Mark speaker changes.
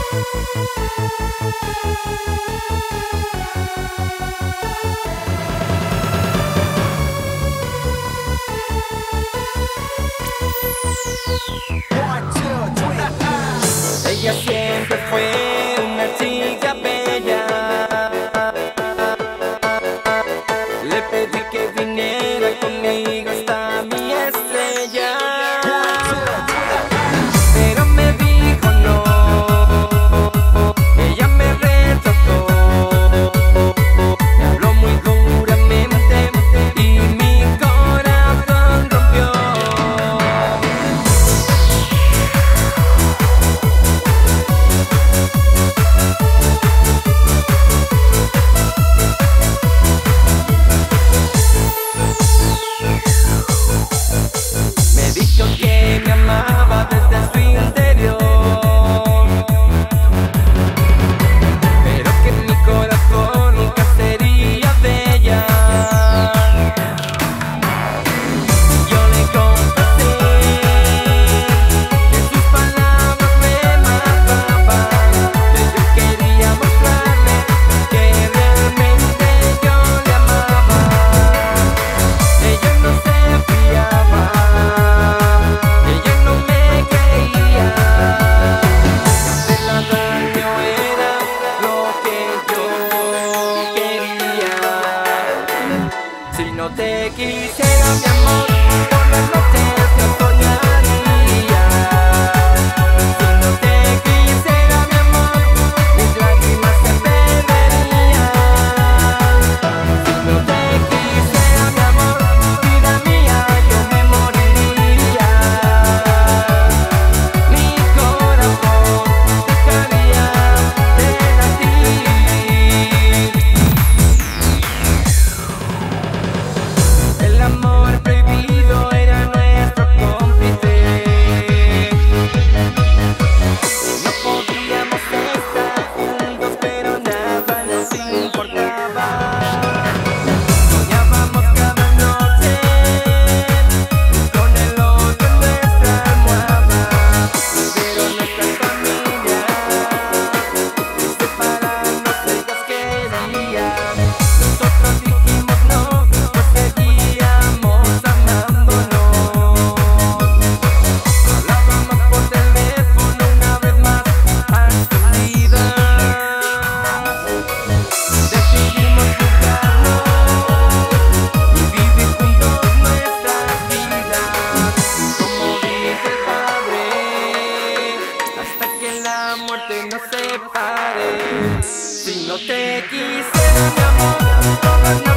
Speaker 1: Ella siempre fue una chica bella. Le pedí que viniera conmigo hasta mi estrella, pero me dijo no. Ella me retrató, me habló muy duramente y mi corazón rompió. Me dijo que me amaba desde su interior, pero que mi corazón nunca sería de ella. Yo le confesé que sus palabras me mataban, que yo quería mostrarle que realmente yo le amaba. Ella no se fiaba, ella no me creía, hacerla daño era lo que yo quería. Si no te quisiera, mi amor, por las noches yo soñaría. Si no te quisiera, mi amor, mis lágrimas se perderían. Si no te quisiera, mi amor, vida mía, yo me moriría. Mi corazón dejaría de latir. El amor prohibido era nuestro cómplice. No podíamos estar juntos, pero nada nos importaba. Soñábamos cada noche con el otro en nuestra almohada, pero nuestra familia separarnos ellos querían. Nosotros dijimos no, pues seguíamos amándonos. Hablábamos por teléfono una vez más a escondidas. Decidimos jugarnos y vivir juntos nuestras vidas, como dice el padre, hasta que la muerte nos separe. Si no te quisiera, mi amor, todas